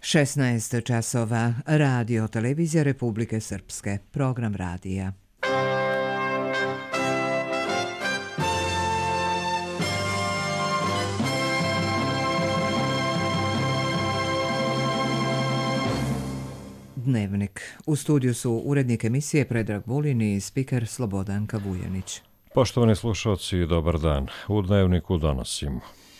16 časova. Radio Televizija Republike Srpske. Program radija. Dnevnik. U studiju su urednik emisije Predrag Vulin i spiker Slobodanka Vujanić. Poštovani slušalci, dobar dan. U Dnevniku donosimo.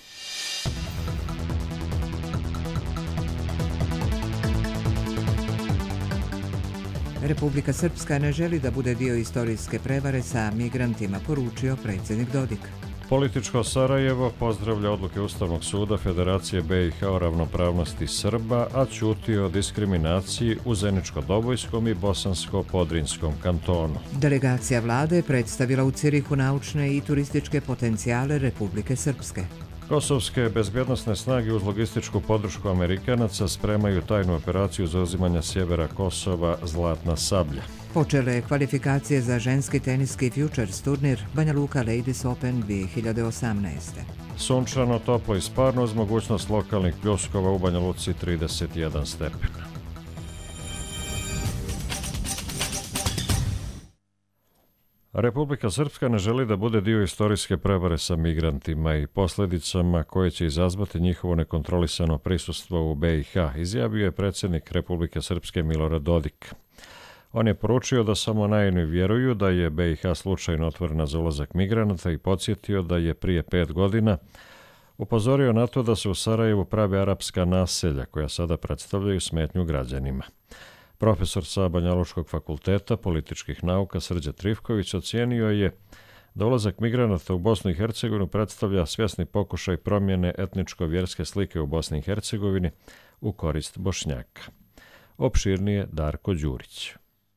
Republika Srpska ne želi da bude dio istorijske prevare sa migrantima, poručio predsjednik Dodik. Političko Sarajevo pozdravlja odluke Ustavnog suda Federacije BiH o ravnopravnosti Srba, a ćuti o diskriminaciji u Zeničko-Dobojskom i Bosansko-Podrinskom kantonu. Delegacija vlade predstavila u Cirihu naučne i turističke potencijale Republike Srpske. Kosovske bezbjednosne snage uz logističku podršku Amerikanaca spremaju tajnu operaciju zauzimanja sjevera Kosova Zlatna sablja. Počele kvalifikacije za ženski teniski Futures turnir Banja Luka Ladies Open 2018. Sunčano, toplo i sparno uz mogućnost lokalnih pljuskova u Banja Luci 31 stepen. Republika Srpska ne želi da bude dio istorijske prevare sa migrantima i posljedicama koje će izazvati njihovo nekontrolisano prisustvo u BiH, izjavio je predsjednik Republike Srpske Milorad Dodik. On je poručio da samo naivni vjeruju da je BiH slučajno otvorena za ulazak migranata i podsjetio da je prije 5 godina upozorio na to da se u Sarajevu prave arapska naselja koja sada predstavljaju smetnju građanima. Profesor sa Banjalučkog fakulteta političkih nauka Srđan Trifković ocijenio je da ulazak migranata u Bosnu i Hercegovinu predstavlja svjesni pokušaj promjene etničko-vjerske slike u Bosni i Hercegovini u korist Bošnjaka. Opširnije Darko Đurić.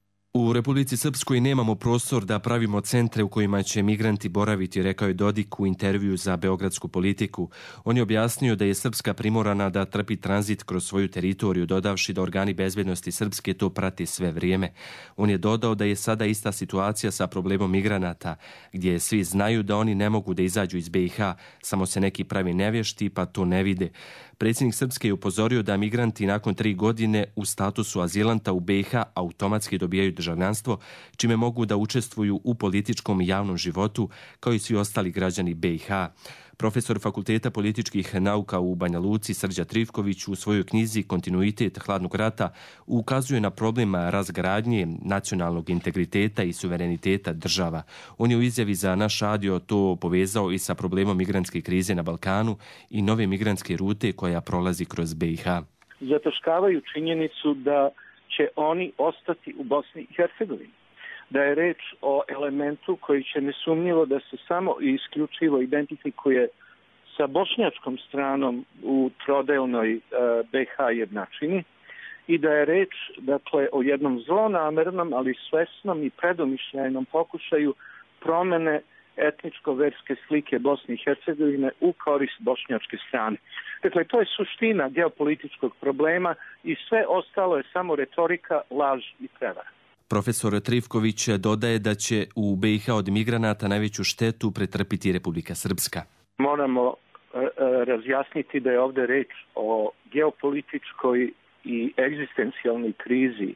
U Republici Srpskoj nemamo prostor da pravimo centre u kojima će migranti boraviti, rekao je Dodik u intervju za Beogradsku politiku. On je objasnio da je Srpska primorana da trpi tranzit kroz svoju teritoriju, dodavši da organi bezbednosti Srpske to prate sve vrijeme. On je dodao da je sada ista situacija sa problemom migranata, gdje svi znaju da oni ne mogu da izađu iz BiH, samo se neki pravi nevješti pa to ne vide. Predsjednik Srpske je upozorio da migranti nakon 3 godine u statusu azilanta u BiH automatski dobijaju državljanstvo, čime mogu da učestvuju u političkom i javnom životu, kao i svi ostali građani BiH. Profesor Fakulteta političkih nauka u Banja Luci Srđan Trifković u svojoj knjizi Kontinuitet hladnog rata ukazuje na problem razgradnje nacionalnog integriteta i suvereniteta država. On je u izjavi za naš radio to povezao i sa problemom migrantske krize na Balkanu i nove migrantske rute koja prolazi kroz BiH. Zataškavaju činjenicu da će oni ostati u Bosni i Hercegovini. Da je reč o elementu koji će nesumnjivo da se samo i isključivo identifikuje sa bošnjačkom stranom u trodelnoj BiH jednačini i da je reč dakle o jednom zlonamernom, ali svesnom i predomišljajnom pokušaju promene etničko-verske slike Bosne i Hercegovine u korist bošnjačke strane. Dakle, to je suština geopolitičkog problema i sve ostalo je samo retorika, laž i prevara. Profesor Trifković dodaje da će u BiH od migranata najveću štetu pretrpiti Republika Srpska. Moramo razjasniti da je ovdje reč o geopolitičkoj i egzistencijalnoj krizi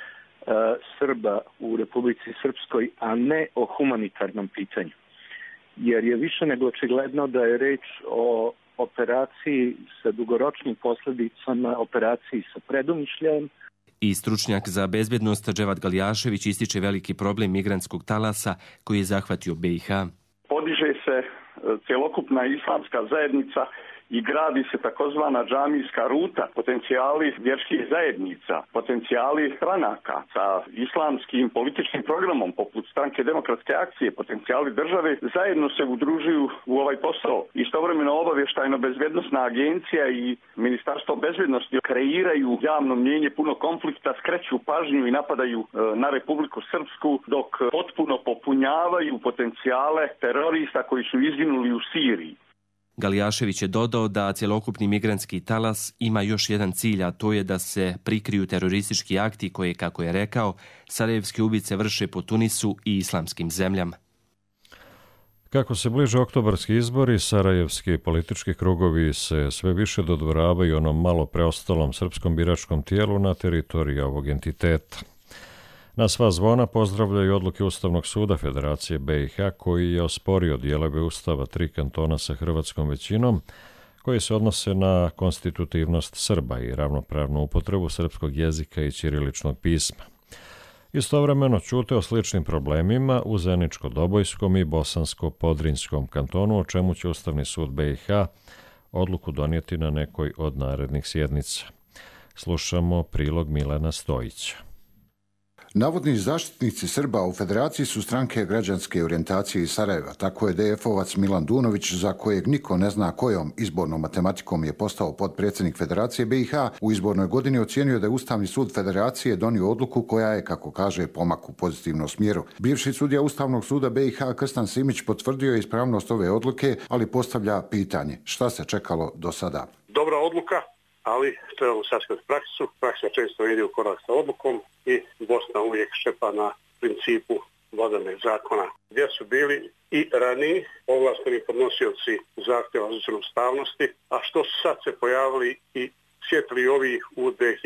Srba u Republici Srpskoj, a ne o humanitarnom pitanju. Jer je više nego očigledno da je reč o operaciji sa dugoročnim posljedicama, operaciji sa predomišljajem. I stručnjak za bezbjednost Dževat Galjašević ističe veliki problem migrantskog talasa koji je zahvatio BiH. Podiže se cjelokupna islamska zajednica i gradi se takozvana džamijska ruta, potencijali vjerskih zajednica, potencijali stranaka sa islamskim političkim programom poput Stranke demokratske akcije, potencijali države zajedno se udružuju u ovaj posao. Istovremeno obavještajno-bezbjednosna agencija i Ministarstvo bezbjednosti kreiraju javno mnijenje puno konflikta, skreću pažnju i napadaju na Republiku Srpsku, dok potpuno popunjavaju potencijale terorista koji su izginuli u Siriji. Galjašević je dodao da cjelokupni migrantski talas ima još jedan cilj, a to je da se prikriju teroristički akti koje, kako je rekao, sarajevske ubice vrše po Tunisu i islamskim zemljama. Kako se bliže oktobarski izbori, sarajevski politički krugovi se sve više dodvoravaju onom malo preostalom srpskom biračkom tijelu na teritoriji ovog entiteta. Na sva zvona pozdravljaju odluke Ustavnog suda Federacije BiH koji je osporio dijelove Ustava 3 kantona sa hrvatskom većinom koji se odnose na konstitutivnost Srba i ravnopravnu upotrebu srpskog jezika i ćiriličnog pisma. Istovremeno ćute o sličnim problemima u Zeničko-Dobojskom i Bosansko-Podrinjskom kantonu, o čemu će Ustavni sud BiH odluku donijeti na nekoj od narednih sjednica. Slušamo prilog Milena Stojića. Navodni zaštitnici Srba u Federaciji su stranke građanske orijentacije iz Sarajeva. Tako je DF-ovac Milan Dunović, za kojeg niko ne zna kojom izbornom matematikom je postao potpredsjednik Federacije BiH, u izbornoj godini ocijenio da je Ustavni sud Federacije donio odluku koja je, kako kaže, pomak u pozitivnom smjeru. Bivši sudija Ustavnog suda BiH Krstan Simić potvrdio je ispravnost ove odluke, ali postavlja pitanje šta se čekalo do sada. Dobra odluka, ali trebamo sačekati praksu. Praksa često ide u korak sa odlukom i Bosna uvijek šepa na principu vladavine zakona. Gdje su bili i raniji ovlašteni podnosioci zahtjeva za ocjenu ustavnosti, a što su sad se pojavili i sjetili ovi u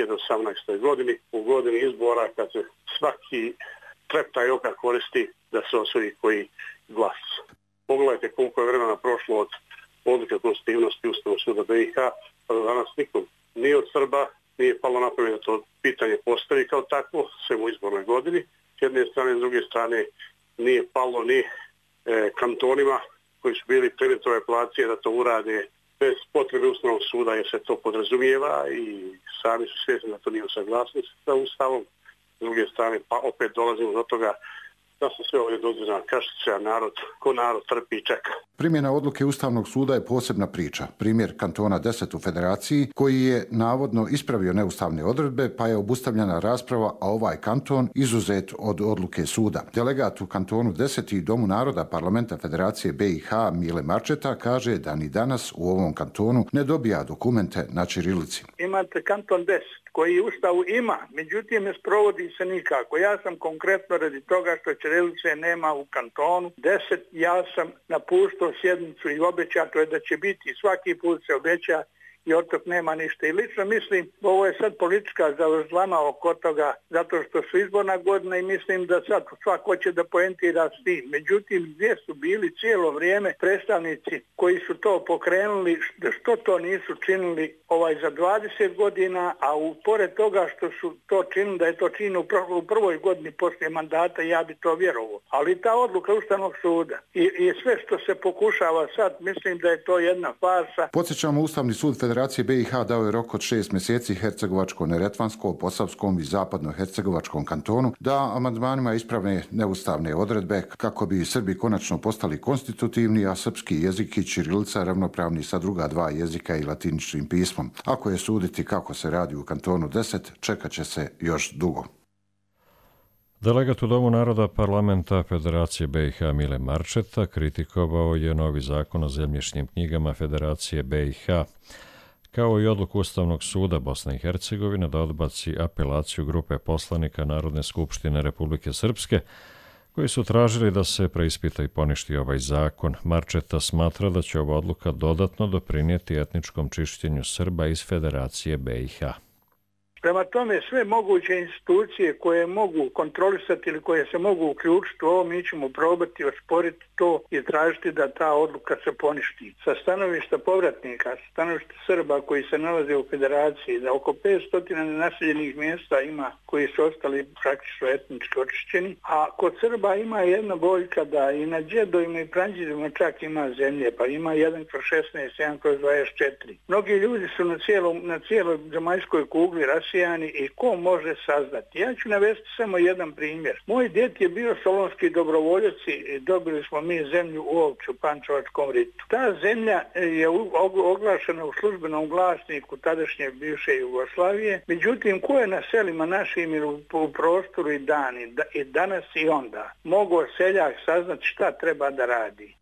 2018. godini, u godini izbora kad se svaki treptaj oka koristi da se osvoji koji glas. Pogledajte koliko je vremena prošlo od odluke konstitutivnosti Ustavnog suda BiH, pa do danas nikom ni od Srba nije palo na pamet da to pitanje postavi kao takvo, sve u izbornoj godini. S jedne strane, s druge strane nije palo ni kantonima koji su bili predmet ove apelacije da to urade bez potrebe Ustavnog suda jer se to podrazumijeva i sami su svjesni da to nije u saglasnosti sa Ustavom. S druge strane, pa opet dolazimo do toga da su sve ovdje dozirana kašica, ko narod trpi i čeka. Primjena odluke Ustavnog suda je posebna priča. Primjer kantona 10 u Federaciji, koji je navodno ispravio neustavne odredbe, pa je obustavljena rasprava, a ovaj kanton izuzet od odluke suda. Delegat u kantonu 10 i Domu naroda Parlamenta Federacije BiH Mile Marčeta kaže da ni danas u ovom kantonu ne dobija dokumente na ćirilici. Imate kanton 10 koji u Ustavu ima, međutim ne sprovodi se nikako. Ja sam konkretno radi toga što ćirilice nema u kantonu 10, ja sam napuštao sjednicu i obećato je da će biti, svaki put se obeća i od tog nema ništa. I lično mislim, ovo je sad politička zavrzlama oko toga, zato što su izborna godina i mislim da sad svak hoće da poentira s tim. Međutim, gdje su bili cijelo vrijeme predstavnici koji su to pokrenuli, što to nisu činili za 20 godina, a pored toga što su to činili, da je to činilo u prvoj godini poslije mandata, ja bi to vjerovao. Ali ta odluka Ustavnog suda i sve što se pokušava sad, mislim da je to jedna farsa. Podsjećamo, Ustavni sud Federacije BiH dao je rok od 6 mjeseci Hercegovačko-Neretvanskom, Posavskom i Zapadno-Hercegovačkom kantonu da amandmanima ispravne neustavne odredbe kako bi Srbi konačno postali konstitutivni, a srpski jezik i ćirilica ravnopravni sa druga dva jezika i latiničnim pismom. Ako je suditi kako se radi u kantonu 10, čekat će se još dugo. Delegat u Domu naroda Parlamenta Federacije BiH Mile Marčeta kritikovao je novi zakon o zemljišnim knjigama Federacije BiH, kao i odluku Ustavnog suda Bosne i Hercegovine da odbaci apelaciju grupe poslanika Narodne skupštine Republike Srpske, koji su tražili da se preispita i poništi ovaj zakon. Marčeta smatra da će ova odluka dodatno doprinijeti etničkom čišćenju Srba iz Federacije BiH. Prema tome, sve moguće institucije koje mogu kontrolisati ili koje se mogu uključiti u ovo, mi ćemo probati osporiti to i tražiti da ta odluka se poništi. Sa stanovišta povratnika, sa stanovišta Srba koji se nalaze u Federaciji, da oko 500 nenaseljenih mjesta ima koji su ostali praktično etnički očišćeni, a kod Srba ima jedna boljka da i na džedovima i pranđidima čak ima zemlje, pa ima 1/16, 1/24. Mnogi ljudi su na cijeloj zemaljskoj kugli rasijani i ko može saznati. Ja ću navesti samo jedan primjer. Moj djed je bio solonski dobrovoljac i dobili smo mi zemlju u Ovču, Pančevačkom ritu. Ta zemlja je oglašena u službenom glasniku tadašnje bivše Jugoslavije, međutim ko je na selima našim ili u prostoru i danas i onda mogao seljak saznati šta treba da radi.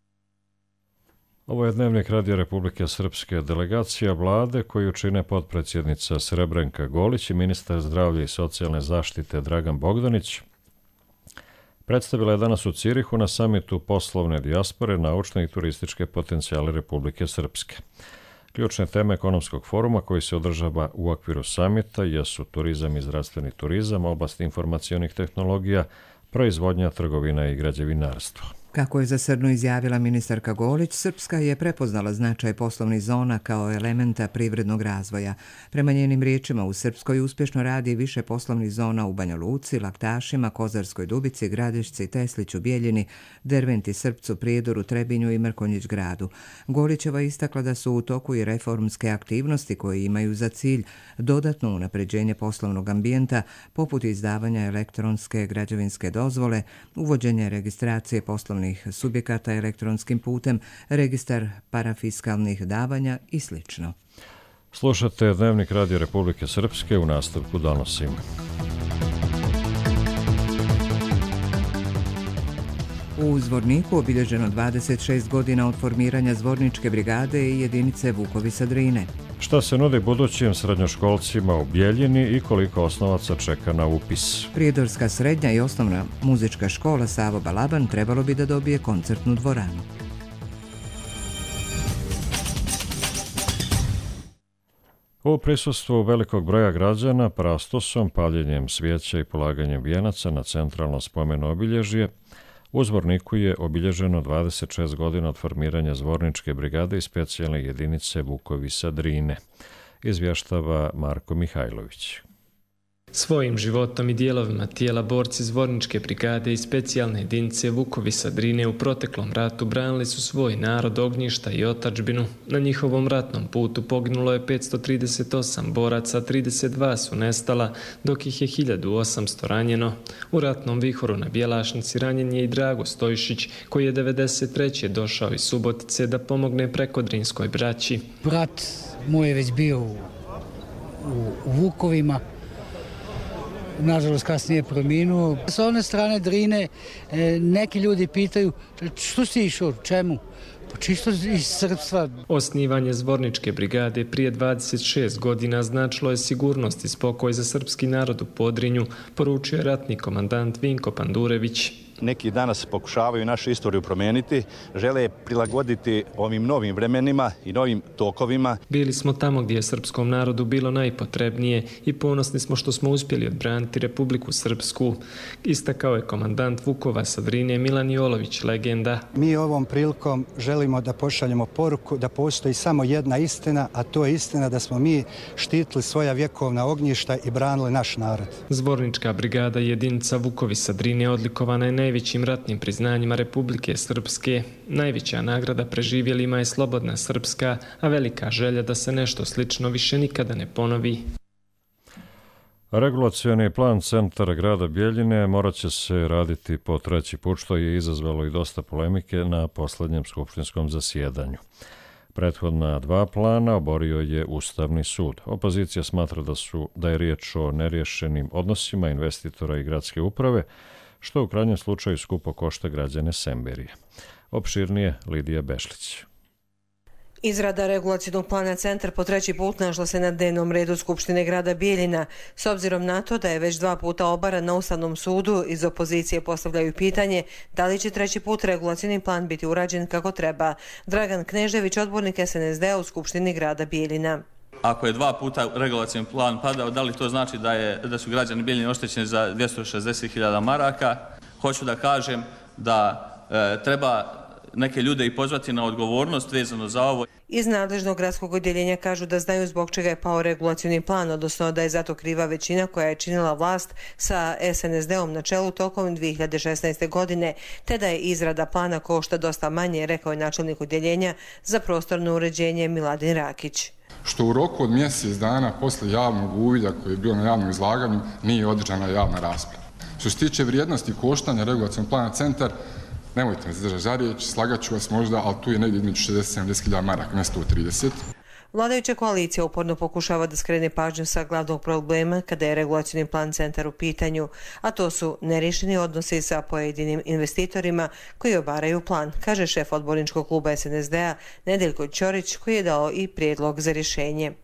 Ovo je Dnevnik Radija Republike Srpske. Delegacija vlade koju čine potpredsjednica Srebrenka Golić i ministar zdravlja i socijalne zaštite Dragan Bogdanić predstavila je danas u Cirihu na samitu poslovne dijaspore, naučne i turističke potencijale Republike Srpske. Ključne teme ekonomskog foruma koji se održava u okviru samita jesu turizam i zdravstveni turizam, oblast informacionih tehnologija, proizvodnja, trgovina i građevinarstvo. Kako je za Srnu izjavila ministarka Golić, Srpska je prepoznala značaj poslovnih zona kao elementa privrednog razvoja. Prema njenim riječima, u Srpskoj uspješno radi više poslovnih zona u Banja Luci, Laktašima, Kozarskoj Dubici, Gradišci, Tesliću, Bijeljini, Derventi, Srpcu, Prijedoru, Trebinju i Mrkonjić gradu. Golićeva istakla da su u toku i reformske aktivnosti koje imaju za cilj dodatno unapređenje poslovnog ambijenta, poput izdavanja elektronske građevinske dozvole, uvođenje registracije poslovnih subjekata elektronskim putem, registar parafiskalnih davanja i sl. Slušate Dnevnik Radio Republike Srpske, u nastavku donosimo. U Zvorniku obilježeno 26 godina od formiranja Zvorničke brigade i jedinice Vukovi sa Drine. Šta se nudi budućim srednjoškolcima u Bijeljini i koliko osnovaca čeka na upis? Prijedorska srednja i osnovna muzička škola Savo Balaban trebalo bi da dobije koncertnu dvoranu. U prisustvu velikog broja građana, prastosom, paljenjem svijeća i polaganjem vijenaca na centralno spomeno obilježje, u Zvorniku je obilježeno 26 godina od formiranja Zvorničke brigade i specijalne jedinice Vukovi sa Drine, izvještava Marko Mihajlović. Svojim životom i dijelovima tijela borci Zvorničke brigade i specijalne jedinice Vukovi sa Drine u proteklom ratu branili su svoj narod, ognjišta i otadžbinu. Na njihovom ratnom putu poginulo je 538 boraca, 32 su nestala, dok ih je 1800 ranjeno. U ratnom vihoru na Bjelašnici ranjen je i Drago Stojšić, koji je 93. došao iz Subotice da pomogne prekodrinskoj braći. Brat moj je već bio u Vukovima. Nažalost, kasnije preminuo. S one strane Drine neki ljudi pitaju što si išao, čemu? Pa čisto iz srpstva. Osnivanje Zvorničke brigade prije 26 godina značilo je sigurnost i spokoj za srpski narod u Podrinju, poručio je ratni komandant Vinko Pandurević. Neki danas pokušavaju našu istoriju promijeniti, žele prilagoditi ovim novim vremenima i novim tokovima. Bili smo tamo gdje je srpskom narodu bilo najpotrebnije i ponosni smo što smo uspjeli odbraniti Republiku Srpsku, istakao je komandant Vukova sa Drine Milan Jolović, legenda. Mi ovom prilikom želimo da pošaljemo poruku da postoji samo jedna istina, a to je istina da smo mi štitili svoja vjekovna ognjišta i branili naš narod. Zvornička brigada i jedinica Vukovi sa Drine odlikovana je najvećim ratnim priznanjima Republike Srpske. Najveća nagrada preživjelima je Slobodna Srpska, a velika želja da se nešto slično više nikada ne ponovi. Regulacioni plan centara grada Bijeljine morat će se raditi po treći put, što je izazvalo i dosta polemike na posljednjem skupštinskom zasjedanju. Prethodna dva plana oborio je Ustavni sud. Opozicija smatra da je riječ o neriješenim odnosima investitora i gradske uprave, što u krajnjem slučaju skupo košta građane Semberije. Opširnije Lidija Bešlić. Izrada regulacijnog plana centar po treći put našla se na dnevnom redu Skupštine grada Bijeljina. S obzirom na to da je već 2 puta obaran na Ustavnom sudu, iz opozicije postavljaju pitanje da li će treći put regulacijni plan biti urađen kako treba. Dragan Knežević, odbornik SNSD-a u Skupštini grada Bijeljina. Ako je 2 puta regulacijni plan padao, da li to znači da su građani Bijeljine oštećeni za 260.000 maraka? Hoću da kažem da treba neke ljude i pozvati na odgovornost vezano za ovo. Iz nadležnog gradskog odjeljenja kažu da znaju zbog čega je pao regulacijni plan, odnosno da je zato kriva većina koja je činila vlast sa SNSD-om na čelu tokom 2016. godine, te da je izrada plana košta dosta manje, rekao je načelnik odjeljenja za prostorno uređenje Miladin Rakić. Što u roku od mjesec dana posle javnog uvida koji je bio na javnom izlaganju nije održana javna rasprava. Što se tiče vrijednosti koštanja regulacijnog plana centar, nemojte me zadržati za riječ, slagaću vas možda, ali tu je negdje između 60-70.000 maraka, ne 130. Vladajuća koalicija uporno pokušava da skrene pažnju sa glavnog problema kada je regulacijni plan centar u pitanju, a to su neriješeni odnosi sa pojedinim investitorima koji obaraju plan, kaže šef odborničkog kluba SNSD-a Nedeljko Ćorić, koji je dao i prijedlog za rješenje.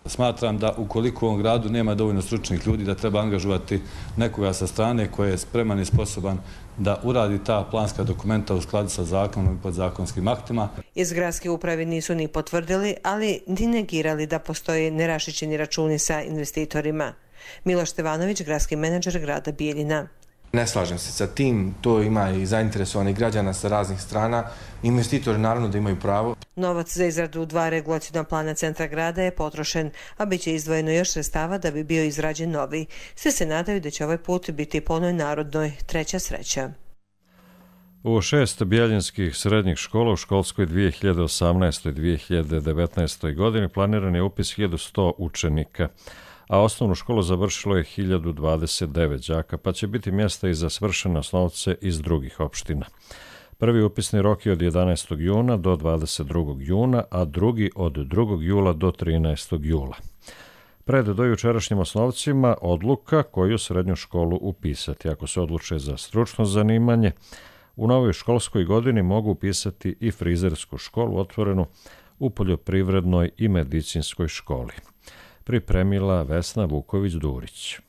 Smatram da ukoliko u ovom gradu nema dovoljno stručnih ljudi, da treba angažovati nekoga sa strane koji je spreman i sposoban da uradi ta planska dokumenta u skladu sa zakonom i podzakonskim aktima. Iz gradske uprave nisu ni potvrdili, ali ni negirali da postoje neraščićeni računi sa investitorima. Miloš Stevanović, gradski menadžer grada Bijeljina. Ne slažem se sa tim, to ima i zainteresovanih građana sa raznih strana. Investitori naravno da imaju pravo. Novac za izradu 2 regulacijna plana centra grada je potrošen, a bit će izdvojeno još sredstava da bi bio izrađen novi. Svi se nadaju da će ovaj put biti po onoj narodnoj treća sreća. U 6 bijeljinskih srednjih škola u školskoj 2018-2019. godini planiran je upis 1100 učenika, a osnovnu školu završilo je 1029 đaka, pa će biti mjesta i za svršene osnovce iz drugih opština. Prvi upisni rok je od 11. juna do 22. juna, a drugi od 2. jula do 13. jula. Pred dojučerašnjim osnovcima odluka koju srednju školu upisati. Ako se odluče za stručno zanimanje, u novoj školskoj godini mogu upisati i frizersku školu otvorenu u poljoprivrednoj i medicinskoj školi. Pripremila Vesna Vuković-Durić.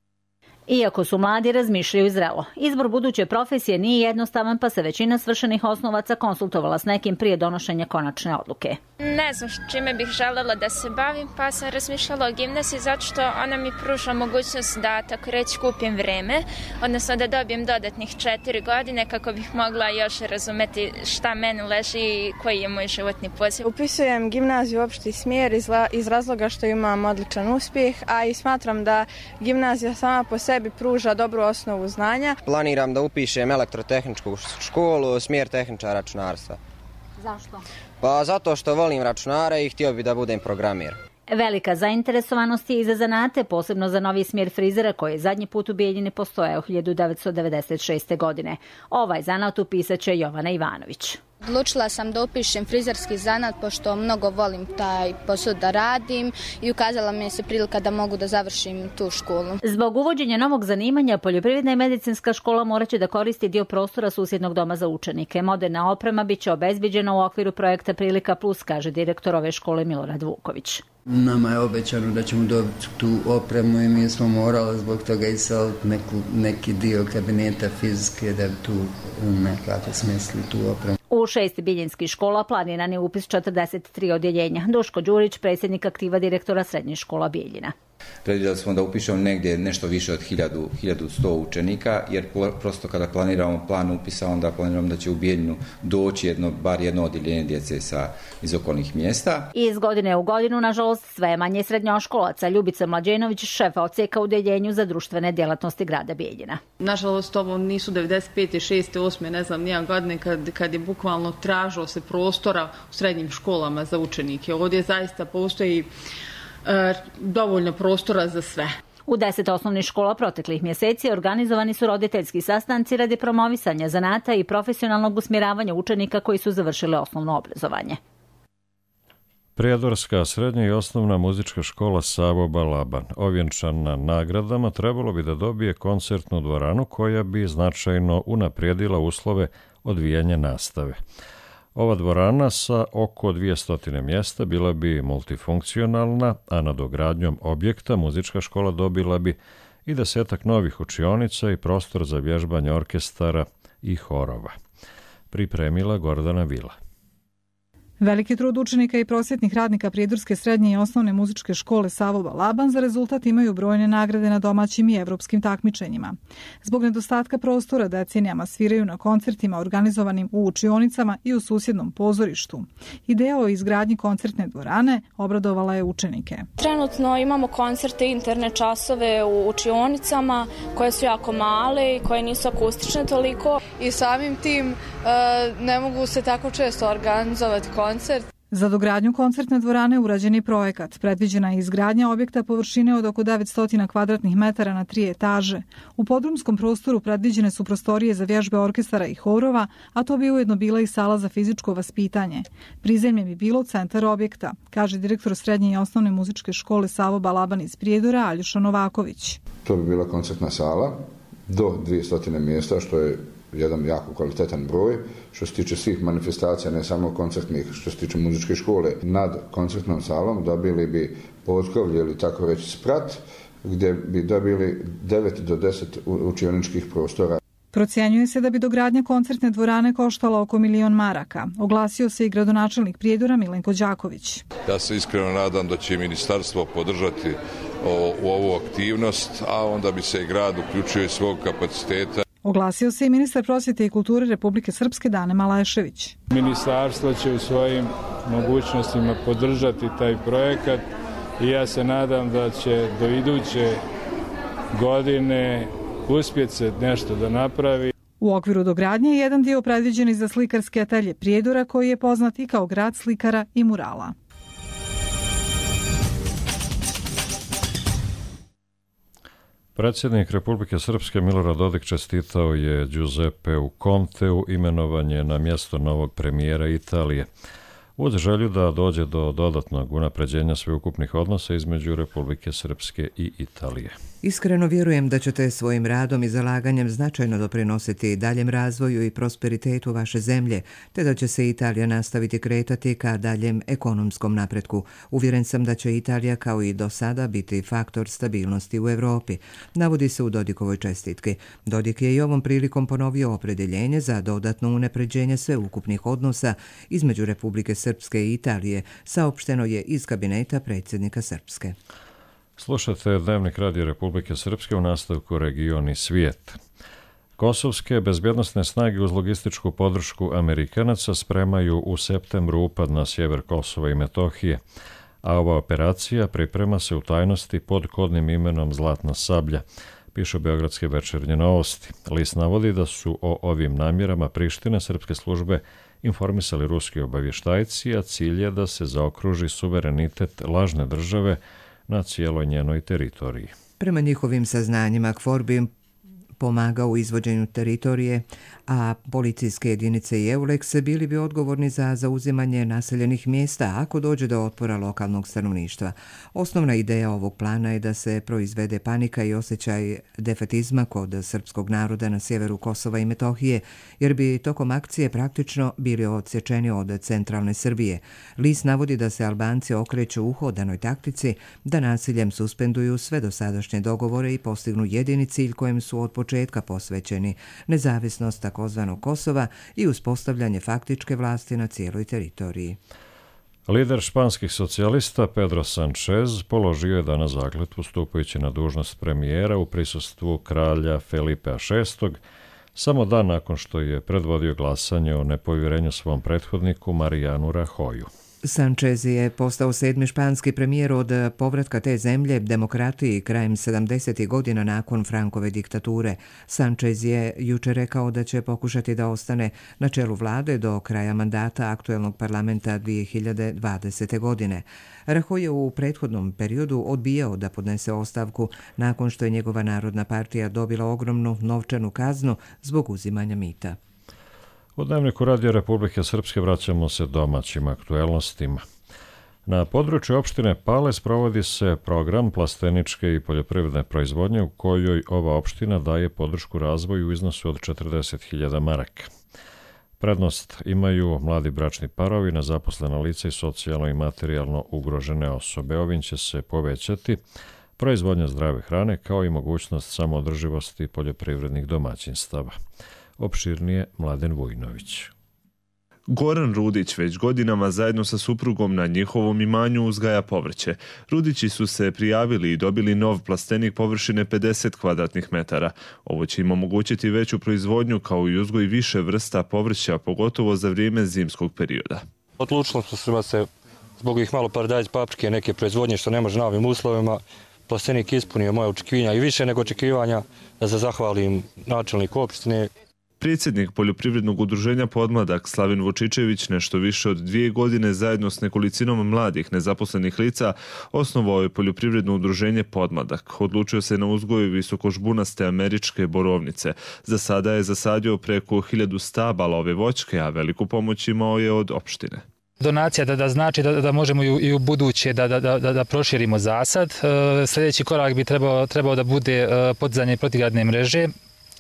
Iako su mladi, razmišljaju zrelo. Izbor buduće profesije nije jednostavan, pa se većina svršenih osnovaca konsultovala s nekim prije donošenja konačne odluke. Ne znam čime bih željela da se bavim, pa sam razmišljala o gimnaziji zato što ona mi pruža mogućnost da, tako reći, kupim vreme, odnosno da dobijem dodatnih 4 godine kako bih mogla još razumeti šta meni leži i koji je moj životni poziv. Upisujem gimnaziju opšti smjer iz razloga što imam odličan uspjeh, a i smatram da gimnazija sama po sebi pruža dobru osnovu znanja. Planiram da upišem elektrotehničku školu, smjer tehničara računarstva. Zašto? Pa zato što volim računare i htio bi da budem programer. Velika zainteresovanost je i za zanate, posebno za novi smjer frizera koji je zadnji put u Bijeljini postojao 1996. godine. Ovaj zanat upisat će Jovana Ivanović. Odlučila sam da upišem frizerski zanat pošto mnogo volim taj posao da radim i ukazala mi se prilika da mogu da završim tu školu. Zbog uvođenja novog zanimanja, poljoprivredna i medicinska škola morat će da koristi dio prostora susjednog doma za učenike. Moderna oprema bit će obezbeđena u okviru projekta Prilika Plus, kaže direktor ove škole Milorad Vuković. Nama je obećano da ćemo dobiti tu opremu i mi smo morali zbog toga iseliti neki dio kabineta fizike da bi tu nekako smislili tu opremu. U 6 bijeljinskih škola planiran je upis 43 odjeljenja. Duško Đurić, predsjednik aktiva direktora srednjih škola Bijeljina. Predvidjeli smo da upišemo negdje nešto više od 1100 učenika, jer prosto kada planiramo plan upisa, onda planiramo da će u Bijeljinu doći bar jedno odjeljenje djece iz okolnih mjesta. Iz godine u godinu, nažalost, sve manje srednjoškolaca. Ljubica Mlađenović, šefa odsjeka u odjeljenju za društvene djelatnosti grada Bijeljina. Nažalost, ovo nisu 95. 6. 8. ne znam, nijedan godine kad je bukvalno tražilo se prostora u srednjim školama za učenike. Ovdje zaista postoji dovoljno prostora za sve. U 10 osnovnih škola proteklih mjeseci organizovani su roditeljski sastanci radi promovisanja zanata i profesionalnog usmjeravanja učenika koji su završili osnovno obrazovanje. Prijedorska srednja i osnovna muzička škola Savo Balaban, ovjenčana nagradama, trebalo bi da dobije koncertnu dvoranu koja bi značajno unaprijedila uslove odvijanja nastave. Ova dvorana sa oko 200 mjesta bila bi multifunkcionalna, a nadogradnjom objekta muzička škola dobila bi i 10 novih učionica i prostor za vježbanje orkestara i horova. Pripremila Gordana Vila. Veliki trud učenika i prosvjetnih radnika Prijedorske srednje i osnovne muzičke škole Savo Balaban za rezultat imaju brojne nagrade na domaćim i evropskim takmičenjima. Zbog nedostatka prostora decenijama sviraju na koncertima organizovanim u učionicama i u susjednom pozorištu. Ideja o izgradnji koncertne dvorane obradovala je učenike. Trenutno imamo koncerte i interne časove u učionicama koje su jako male i koje nisu akustične toliko. I samim tim ne mogu se tako često organizovati koncert. Za dogradnju koncertne dvorane urađen je projekat. Predviđena je izgradnja objekta površine od oko 900 kvadratnih metara na 3 etaže. U podrumskom prostoru predviđene su prostorije za vježbe orkestara i horova, a to bi ujedno bila i sala za fizičko vaspitanje. Prizemlje bi bilo centar objekta, kaže direktor srednje i osnovne muzičke škole Savo Balaban iz Prijedora Aljuša Novaković. To bi bila koncertna sala do 200 mjesta, što je jedan jako kvalitetan broj. Što se tiče svih manifestacija, ne samo koncertnih, što se tiče muzičke škole, nad koncertnom salom dobili bi potkrovlje ili tako reći sprat, gdje bi dobili 9 do 10 učioničkih prostora. Procjenjuje se da bi dogradnja koncertne dvorane koštala oko 1 milion maraka. Oglasio se i gradonačelnik Prijedora Milenko Đaković. Ja se iskreno nadam da će ministarstvo podržati u ovu aktivnost, a onda bi se i grad uključio iz svog kapaciteta. Oglasio se i ministar prosvjete i kulture Republike Srpske Dane Malešević. Ministarstvo će u svojim mogućnostima podržati taj projekat i ja se nadam da će do iduće godine uspjeti se nešto da napravi. U okviru dogradnje je jedan dio predviđen i za slikarski atelje Prijedora, koji je poznat i kao grad slikara i murala. Predsjednik Republike Srpske Milorad Dodik čestitao je Giuseppeu Conteu imenovanje na mjesto novog premijera Italije, uz želju da dođe do dodatnog unapređenja sveukupnih odnosa između Republike Srpske i Italije. Iskreno vjerujem da ćete svojim radom i zalaganjem značajno doprinositi daljem razvoju i prosperitetu vaše zemlje, te da će se Italija nastaviti kretati ka daljem ekonomskom napretku. Uvjeren sam da će Italija kao i do sada biti faktor stabilnosti u Europi, navodi se u Dodikovoj čestitki. Dodik je i ovom prilikom ponovio opredjeljenje za dodatno unapređenje sveukupnih odnosa između Republike Srpske i Italije, saopšteno je iz kabineta predsjednika Srpske. Slušate Dnevnik Radio Republike Srpske u nastavku Region i svijet. Kosovske bezbjednosne snage uz logističku podršku Amerikanaca spremaju u septembru upad na sjever Kosova i Metohije, a ova operacija priprema se u tajnosti pod kodnim imenom Zlatna sablja, pišu Beogradske večernje novosti. List navodi da su o ovim namjerama Prištine srpske službe informisali ruski obavještajci, a cilj je da se zaokruži suverenitet lažne države na cijeloj njenoj teritoriji. Prema njihovim saznanjima, KFOR bi pomagao u izvođenju teritorije, a policijske jedinice i EULEX bili bi odgovorni za zauzimanje naseljenih mjesta ako dođe do otpora lokalnog stanovništva. Osnovna ideja ovog plana je da se proizvede panika i osjećaj defetizma kod srpskog naroda na sjeveru Kosova i Metohije, jer bi tokom akcije praktično bili odsječeni od centralne Srbije. List navodi da se Albanci okreću uhodanoj taktici da nasiljem suspenduju sve dosadašnje dogovore i postignu jedini cilj kojem su od početka posvećeni, nezavisnost takozvanog Kosova i uspostavljanje faktičke vlasti na cijeloj teritoriji. Lider španskih socijalista Pedro Sanchez položio je danas zakletvu stupajući na dužnost premijera u prisustvu kralja Felipea VI, samo dan nakon što je predvodio glasanje o nepovjerenju svom prethodniku Marianu Rajoyu. Sanchez je postao 7. španski premijer od povratka te zemlje demokratiji krajem 70. godina nakon Frankove diktature. Sanchez je jučer rekao da će pokušati da ostane na čelu vlade do kraja mandata aktuelnog parlamenta 2020. godine. Rajoy je u prethodnom periodu odbijao da podnese ostavku nakon što je njegova Narodna partija dobila ogromnu novčanu kaznu zbog uzimanja mita. U Dnevniku Radio Republike Srpske vraćamo se domaćim aktuelnostima. Na području opštine Pales provodi se program plasteničke i poljoprivredne proizvodnje u kojoj ova opština daje podršku razvoju u iznosu od 40.000 maraka. Prednost imaju mladi bračni parovi, nezaposlena lica i socijalno i materijalno ugrožene osobe. Ovim će se povećati proizvodnja zdrave hrane kao i mogućnost samoodrživosti poljoprivrednih domaćinstava. Opširnije Mladen Vujnović. Goran Rudić već godinama zajedno sa suprugom na njihovom imanju uzgaja povrće. Rudići su se prijavili i dobili nov plastenik površine 50 kvadratnih metara. Ovo će im omogućiti veću proizvodnju kao i uzgoj više vrsta povrća, pogotovo za vrijeme zimskog perioda. Odlučili smo se zbog ih malo paradajz, paprike, neke proizvodnje što ne može na ovim uslovima. Plastenik ispunio moje očekivanja i više nego očekivanja, da se zahvalim načelniku opštine. Predsjednik poljoprivrednog udruženja Podmladak Slavin Vučičević nešto više od 2 godine zajedno s nekolicinom mladih nezaposlenih lica osnovao je poljoprivredno udruženje Podmladak. Odlučio se na uzgoj visokožbunaste američke borovnice. Za sada je zasadio preko 1000 stabala ove voćke, a veliku pomoć imao je od opštine. Donacija da znači možemo i u buduće da proširimo zasad. Sljedeći korak bi trebao da bude podizanje protivgradne mreže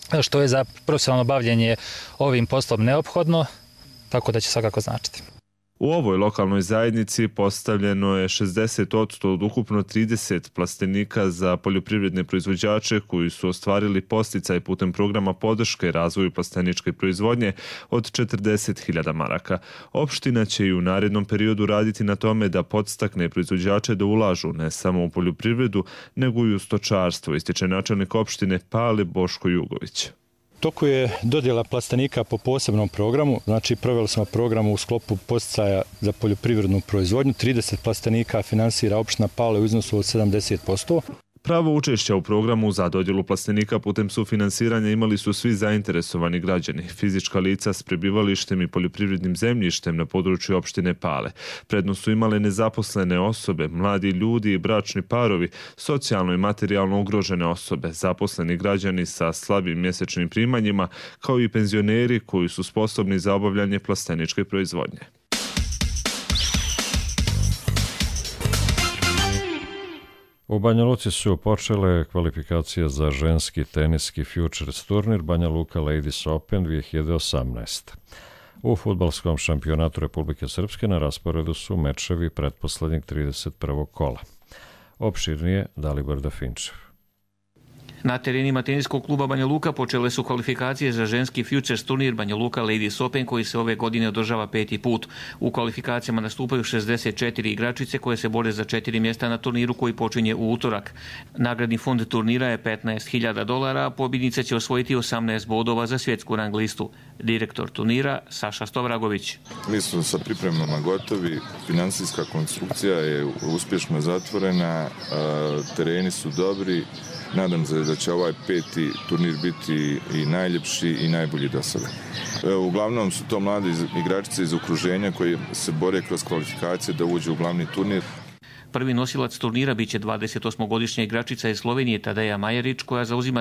što je za profesionalno bavljenje ovim poslom neophodno, tako da će svakako značiti. U ovoj lokalnoj zajednici postavljeno je 60% od ukupno 30 plastenika za poljoprivredne proizvođače koji su ostvarili podsticaj putem programa podrške razvoju plasteničke proizvodnje od 40.000 maraka. Opština će i u narednom periodu raditi na tome da podstakne proizvođače da ulažu ne samo u poljoprivredu, nego i u stočarstvo, ističe načelnik opštine Pale Boško Jugović. Toku je dodjela plastenika po posebnom programu, znači proveli smo program u sklopu podsticaja za poljoprivrednu proizvodnju. 30 plastenika finansira opština Pale u iznosu od 70%. Pravo učešća u programu za dodjelu plastenika putem sufinansiranja imali su svi zainteresovani građani, fizička lica s prebivalištem i poljoprivrednim zemljištem na području opštine Pale. Prednost su imale nezaposlene osobe, mladi ljudi i bračni parovi, socijalno i materijalno ugrožene osobe, zaposleni građani sa slabim mjesečnim primanjima, kao i penzioneri koji su sposobni za obavljanje plasteničke proizvodnje. U Banja Luci su počele kvalifikacije za ženski teniski Futures turnir Banja Luka Ladies Open 2018. U fudbalskom šampionatu Republike Srpske na rasporedu su mečevi pretposlednjeg 31. kola. Opširnije Dalibor Dafinčev. Na terenima teniskog kluba Banja Luka počele su kvalifikacije za ženski Futures turnir Banja Luka Ladies Open koji se ove godine održava 5. put. U kvalifikacijama nastupaju 64 igračice koje se bore za 4 mjesta na turniru koji počinje u utorak. Nagradni fond turnira je $15.000, a pobjednica će osvojiti 18 bodova za svjetsku rang listu. Direktor turnira Saša Stovragović. Mi smo sa pripremama gotovi, finansijska konstrukcija je uspješno zatvorena, tereni su dobri. Nadam se da će ovaj 5. turnir biti i najljepši i najbolji do sada. Uglavnom su to mlade igračice iz okruženja koji se bore kroz kvalifikacije da uđu u glavni turnir. Prvi nosilac turnira biće 28-godišnja igračica iz Slovenije Tadeja Majerić koja zauzima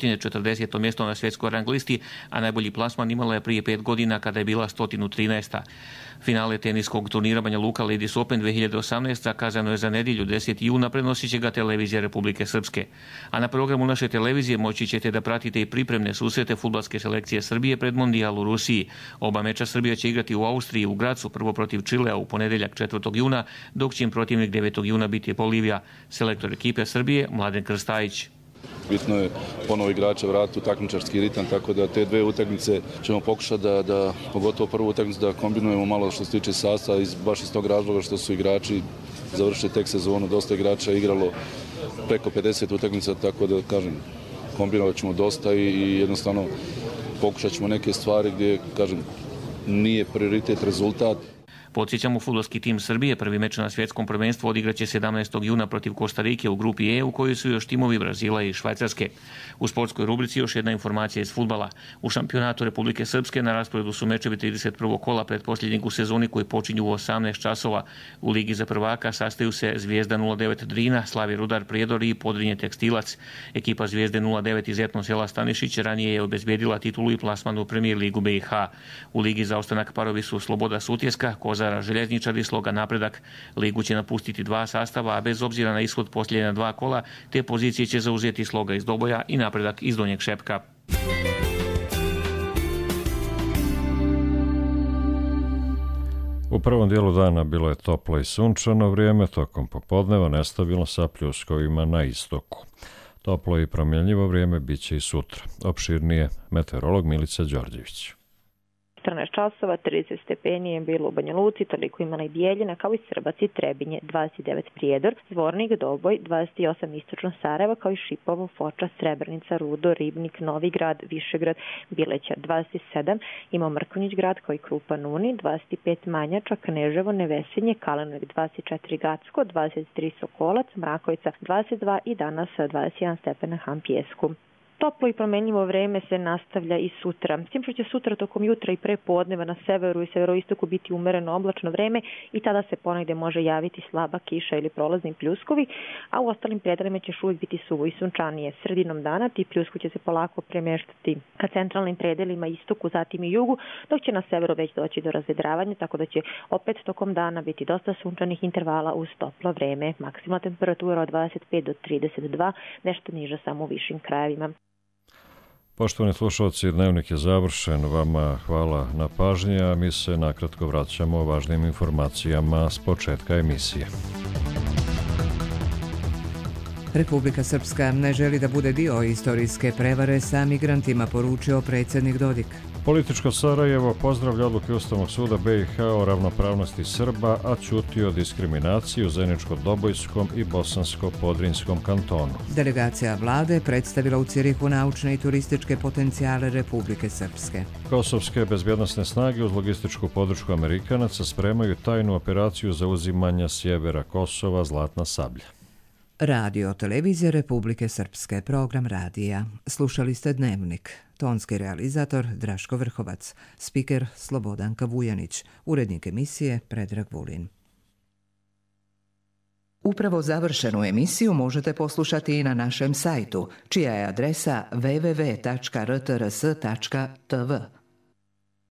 240. mjesto na svjetskoj rang listi, a najbolji plasman imala je prije 5 godina kada je bila 113. Finale teniskog turnira Banja Luka Ladies Open 2018 zakazano je za nedjelju 10. juna, prenosit će ga televizija Republike Srpske. A na programu naše televizije moći ćete da pratite i pripremne susrete fudbalske selekcije Srbije pred Mondijal u Rusiji. Oba meča Srbija će igrati u Austriji u Gracu, prvo protiv Čilea u ponedjeljak 4. juna, dok će im protivnik 9. juna biti Bolivija. Selektor ekipe Srbije Mladen Krstajić. Bitno je ponovo igrača vratiti u takmičarski ritam, tako da te dve utakmice ćemo pokušati da pogotovo prvu utakmicu da kombinujemo malo što se tiče sastava, baš iz tog razloga što su igrači završili tek sezonu, dosta igrača igralo preko 50 utakmica, tako da kažem, kombinovat ćemo dosta i jednostavno pokušat ćemo neke stvari gdje, kažem, nije prioritet rezultat. Podsjećamo, fudbalski tim Srbije prvi meč na svjetskom prvenstvu odigraće 17. juna protiv Kostarike u grupi E u kojoj su još timovi Brazila i Švajcarske. U sportskoj rubrici još jedna informacija iz fudbala. U šampionatu Republike Srpske na rasporedu su mečevi 31. kola pretposljednjeg u sezoni koji počinju u 18 časova. U Ligi za prvaka sastaju se Zvijezda 09 Drina, Slavi Rudar Prijedor i Podrinje Tekstilac. Ekipa Zvijezde 09 iz Etno sela Stanišić ranije je obezbijedila titulu i plasman u Premier ligu BiH. U Ligi za ostanak parovi su Sloboda Sutjeska, Kozara Željezničar i Sloga Napredak. Ligu će napustiti 2 sastava, a bez obzira na ishod posljednja 2 kola, te pozicije će zauzeti Sloga iz Doboja i Napredak iz Donjeg Šepka. U prvom dijelu dana bilo je toplo i sunčano vrijeme, tokom popodneva nestabilno sa pljuskovima na istoku. Toplo i promjenljivo vrijeme bit će i sutra. Opširnije meteorolog Milica Đorđević. 14 časova, 30 stepeni je bilo u Banja Luci, toliko ima i Bijeljina, kao i Srbac i Trebinje, 29 Prijedor, Zvornik, Doboj, 28 Istočno Sarajeva, kao i Šipovo, Foča, Srebrenica, Rudo, Ribnik, Novigrad, Višegrad, Bileća, 27, ima Mrkonjić grad, kao i Krupan Uni, 25 Manjača, Kneževo, Nevesinje, Kalenovik, 24 Gacko, 23 Sokolac, Mrakovica, 22 i danas 21 stepen na Hampijesku. Toplo i promenljivo vreme se nastavlja i sutra. S tim što će sutra tokom jutra i prepodneva na severu i severoistoku biti umereno oblačno vreme i tada se ponegde može javiti slaba kiša ili prolazni pljuskovi, a u ostalim predelima će uvijek biti suvo i sunčanije. Sredinom dana ti pljuskovi će se polako premještati ka centralnim predelima istoku, zatim i jugu, dok će na severu već doći do razvedravanja, tako da će opet tokom dana biti dosta sunčanih intervala uz toplo vreme. Maksimalna temperatura od 25 do 32, nešto niža samo u višim krajevima. Poštovani slušalci, dnevnik je završen. Vama hvala na pažnji, a mi se nakratko vraćamo važnim informacijama s početka emisije. Republika Srpska ne želi da bude dio istorijske prevare sa migrantima, poručio predsjednik Dodik. Političko Sarajevo pozdravlja odluke Ustavnog suda BiH o ravnopravnosti Srba, a ćuti o diskriminaciji u Zeničko-Dobojskom i Bosansko-Podrinjskom kantonu. Delegacija vlade predstavila u Cirihu naučne i turističke potencijale Republike Srpske. Kosovske bezbjednosne snage uz logističku podršku Amerikanaca spremaju tajnu operaciju za uzimanja sjevera Kosova Zlatna sablja. Radio televizije Republike Srpske, program radija. Slušali ste Dnevnik. Tonski realizator Draško Vrhovac, spiker Slobodanka Vujanić, urednik emisije Predrag Vulin. Upravo završenu emisiju možete poslušati i na našem sajtu, čija je adresa www.rtrs.tv.